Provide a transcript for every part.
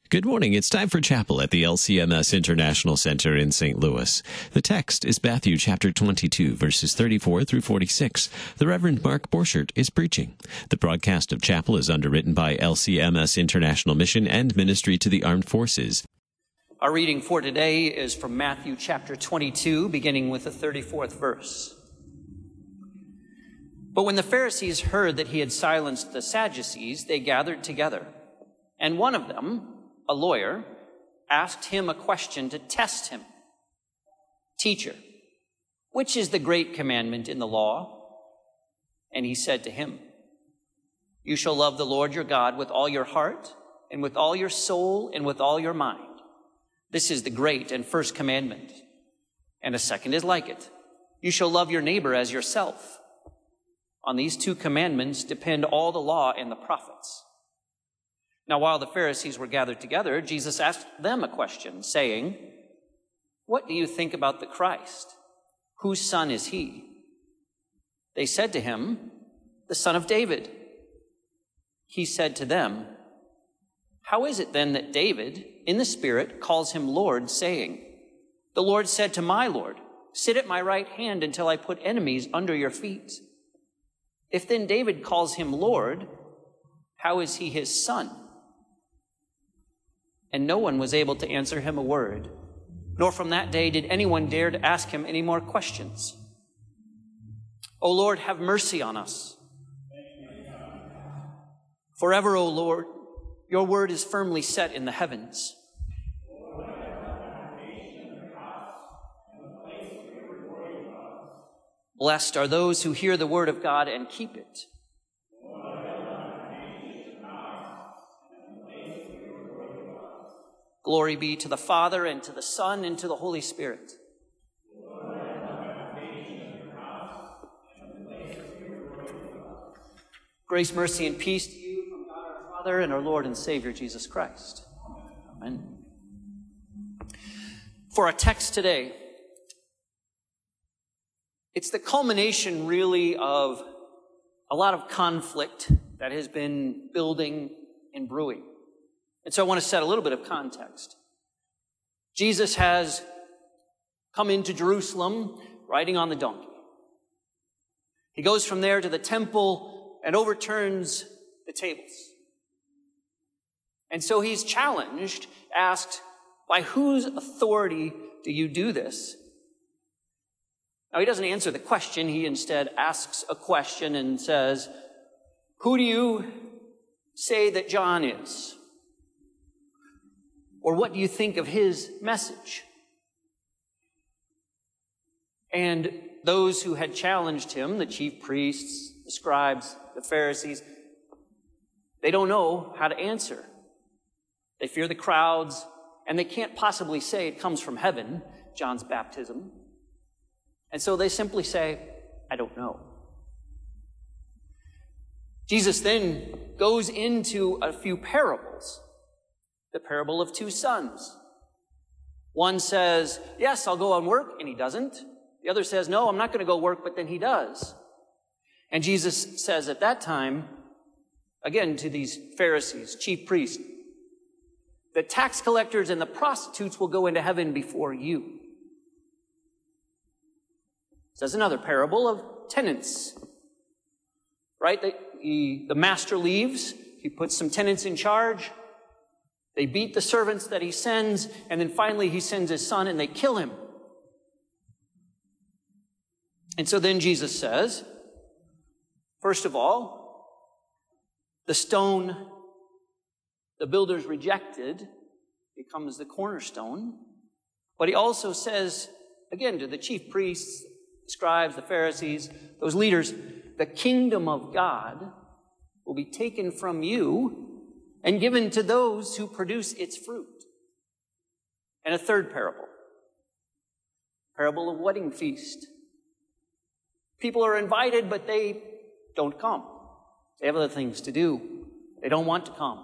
Good morning. It's time for chapel at the LCMS International Center in St. Louis. The text is Matthew chapter 22, verses 34 through 46. The Reverend Mark Borchert is preaching. The broadcast of chapel is underwritten by LCMS International Mission and Ministry to the Armed Forces. Our reading for today is from Matthew chapter 22, beginning with the 34th verse. But when the Pharisees heard that he had silenced the Sadducees, they gathered together. And one of them, a lawyer, asked him a question to test him. "Teacher, which is the great commandment in the law?" And he said to him, "You shall love the Lord your God with all your heart, and with all your soul, and with all your mind. This is the great and first commandment. And a second is like it. You shall love your neighbor as yourself. On these two commandments depend all the law and the prophets." Now, while the Pharisees were gathered together, Jesus asked them a question, saying, "What do you think about the Christ? Whose son is he?" They said to him, "The son of David." He said to them, "How is it then that David, in the Spirit, calls him Lord, saying, 'The Lord said to my Lord, sit at my right hand until I put enemies under your feet'? If then David calls him Lord, how is he his son?" And no one was able to answer him a word, nor from that day did anyone dare to ask him any more questions. O Lord, have mercy on us. Forever, O Lord, your word is firmly set in the heavens. Blessed are those who hear the word of God and keep it. Glory be to the Father, and to the Son, and to the Holy Spirit. Grace, mercy, and peace to you from God our Father and our Lord and Savior, Jesus Christ. Amen. For our text today, it's the culmination, really, of a lot of conflict that has been building and brewing. And so I want to set a little bit of context. Jesus has come into Jerusalem riding on the donkey. He goes from there to the temple and overturns the tables. And so he's challenged, asked, by whose authority do you do this? Now, he doesn't answer the question. He instead asks a question and says, who do you say that John is? Or what do you think of his message? And those who had challenged him, the chief priests, the scribes, the Pharisees, they don't know how to answer. They fear the crowds, and they can't possibly say it comes from heaven, John's baptism. And so they simply say, I don't know. Jesus then goes into a few parables. The parable of two sons. One says, yes, I'll go and work, and he doesn't. The other says, no, I'm not going to go work, but then he does. And Jesus says at that time, again to these Pharisees, chief priests, the tax collectors and the prostitutes will go into heaven before you. Says another parable of tenants. Right? The master leaves. He puts some tenants in charge. They beat the servants that he sends, and then finally he sends his son and they kill him. And so then Jesus says, first of all, the stone the builders rejected becomes the cornerstone. But he also says, again, to the chief priests, the scribes, the Pharisees, those leaders, the kingdom of God will be taken from you and given to those who produce its fruit. And a third parable of wedding feast. People are invited, but they don't come. They have other things to do. They don't want to come.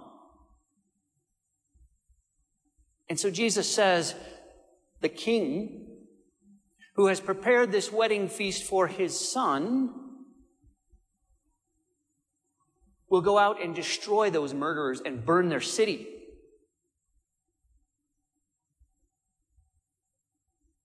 And so Jesus says, the king who has prepared this wedding feast for his son will go out and destroy those murderers and burn their city.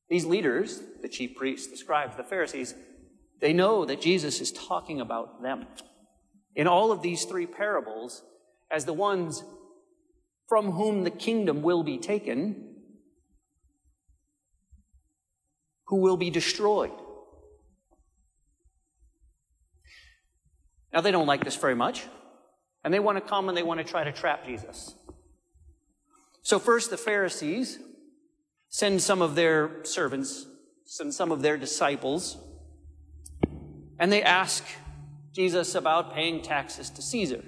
These leaders, the chief priests, the scribes, the Pharisees, they know that Jesus is talking about them in all of these three parables as the ones from whom the kingdom will be taken, who will be destroyed. Now, they don't like this very much, and they want to come and they want to try to trap Jesus. So first, the Pharisees send some of their servants, send some of their disciples, and they ask Jesus about paying taxes to Caesar.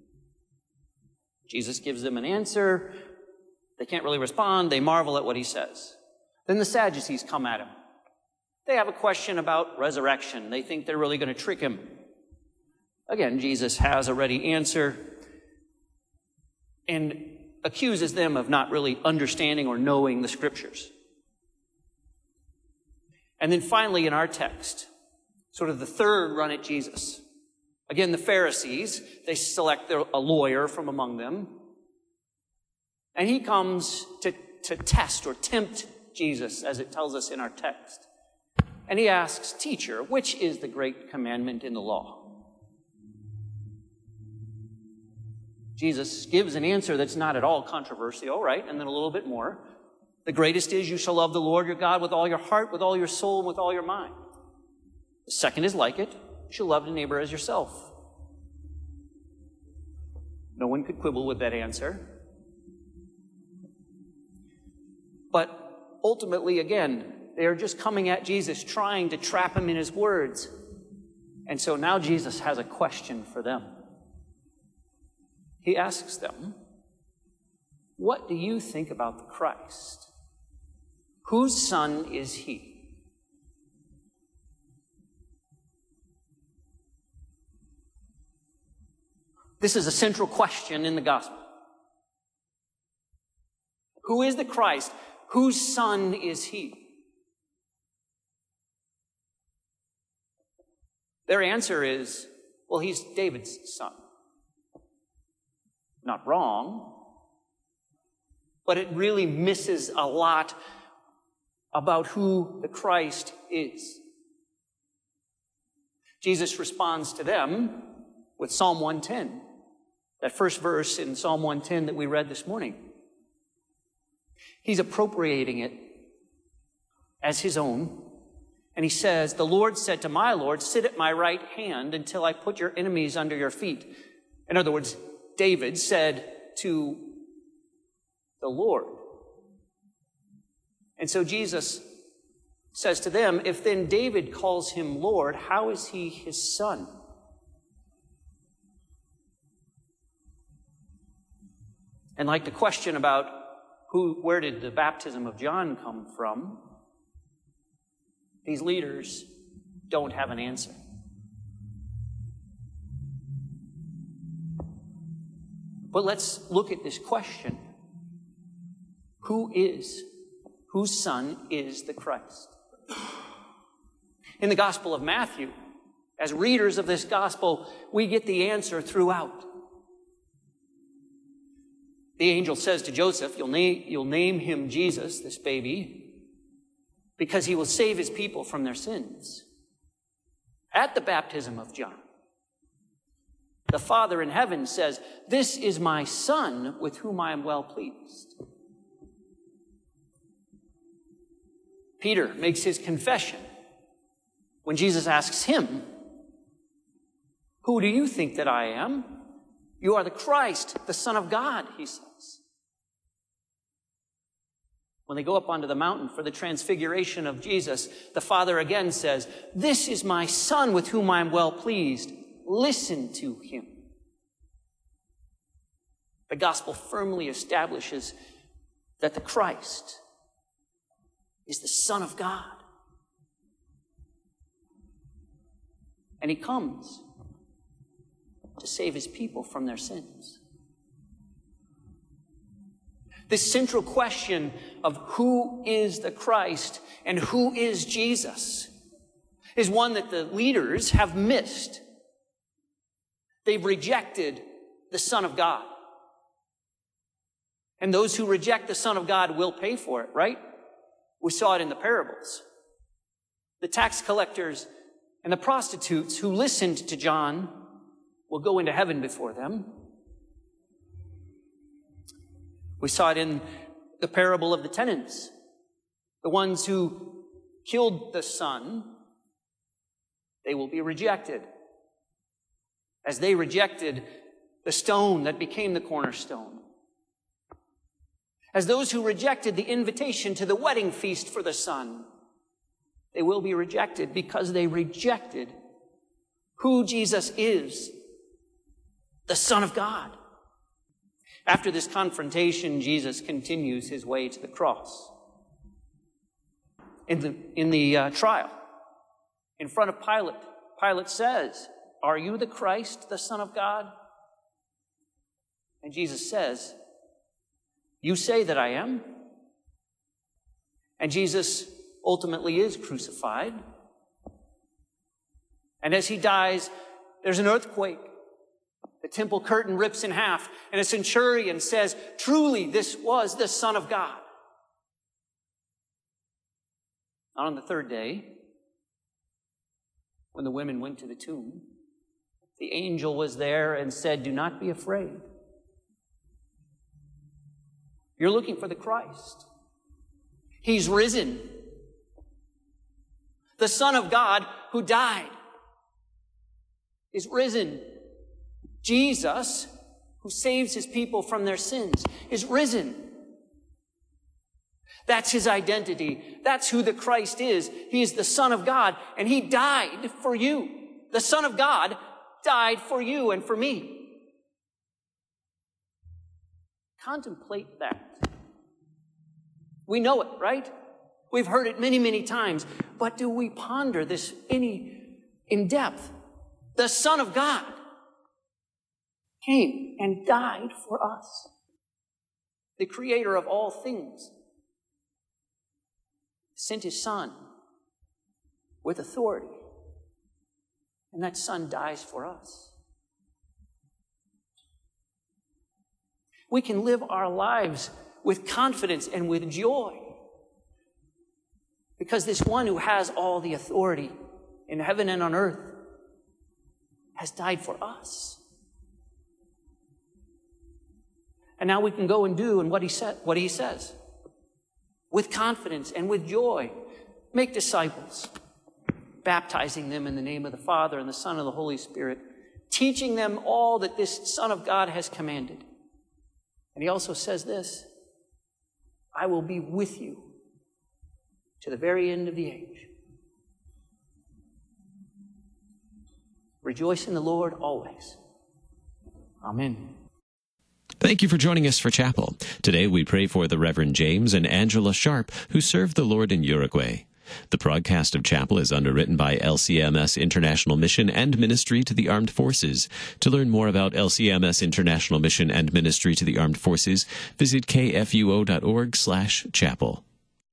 Jesus gives them an answer. They can't really respond. They marvel at what he says. Then the Sadducees come at him. They have a question about resurrection. They think they're really going to trick him. Again, Jesus has a ready answer and accuses them of not really understanding or knowing the scriptures. And then finally in our text, sort of the third run at Jesus. Again, the Pharisees, they select a lawyer from among them. And he comes to test or tempt Jesus, as it tells us in our text. And he asks, "Teacher, which is the great commandment in the law?" Jesus gives an answer that's not at all controversial, right? And then a little bit more. The greatest is, you shall love the Lord your God with all your heart, with all your soul, and with all your mind. The second is like it. You shall love your neighbor as yourself. No one could quibble with that answer. But ultimately, again, they are just coming at Jesus, trying to trap him in his words. And so now Jesus has a question for them. He asks them, "What do you think about the Christ? Whose son is he?" This is a central question in the gospel. Who is the Christ? Whose son is he? Their answer is, well, he's David's son. Not wrong, but it really misses a lot about who the Christ is. Jesus responds to them with Psalm 110, that first verse in Psalm 110 that we read this morning. He's appropriating it as his own. And he says, "The Lord said to my Lord, sit at my right hand until I put your enemies under your feet." In other words, David said to the Lord. And so Jesus says to them, if then David calls him Lord, how is he his son? And like the question about where did the baptism of John come from, these leaders don't have an answer. But let's look at this question. Whose son is the Christ? In the Gospel of Matthew, as readers of this gospel, we get the answer throughout. The angel says to Joseph, you'll name him Jesus, this baby, because he will save his people from their sins. At the baptism of John, the Father in heaven says, "This is my Son with whom I am well pleased." Peter makes his confession when Jesus asks him, "Who do you think that I am?" "You are the Christ, the Son of God," he says. When they go up onto the mountain for the transfiguration of Jesus, the Father again says, "This is my Son with whom I am well pleased. Listen to him." The gospel firmly establishes that the Christ is the Son of God. And he comes to save his people from their sins. This central question of who is the Christ and who is Jesus is one that the leaders have missed. They've rejected the Son of God. And those who reject the Son of God will pay for it, right? We saw it in the parables. The tax collectors and the prostitutes who listened to John will go into heaven before them. We saw it in the parable of the tenants, the ones who killed the son. They will be rejected, as they rejected the stone that became the cornerstone. As those who rejected the invitation to the wedding feast for the Son, they will be rejected because they rejected who Jesus is, the Son of God. After this confrontation, Jesus continues his way to the cross. In the trial, in front of Pilate, Pilate says, "Are you the Christ, the Son of God?" And Jesus says, "You say that I am." And Jesus ultimately is crucified. And as he dies, there's an earthquake. The temple curtain rips in half, and a centurion says, "Truly, this was the Son of God." On the third day, when the women went to the tomb, the angel was there and said, "Do not be afraid. You're looking for the Christ. He's risen. The Son of God who died is risen. Jesus, who saves his people from their sins, is risen." That's his identity. That's who the Christ is. He is the Son of God, and he died for you. The Son of God died for you and for me. Contemplate that. We know it, right? We've heard it many, many times. But do we ponder this in depth? The Son of God came and died for us. The Creator of all things sent his Son with authority, and that Son dies for us. We can live our lives with confidence and with joy because this one who has all the authority in heaven and on earth has died for us. And now we can go and do what he says. With confidence and with joy, make disciples, baptizing them in the name of the Father and the Son and the Holy Spirit, teaching them all that this Son of God has commanded. And he also says this, "I will be with you to the very end of the age." Rejoice in the Lord always. Amen. Thank you for joining us for Chapel. Today we pray for the Reverend James and Angela Sharp, who served the Lord in Uruguay. The broadcast of Chapel is underwritten by LCMS International Mission and Ministry to the Armed Forces. To learn more about LCMS International Mission and Ministry to the Armed Forces, visit kfuo.org/chapel.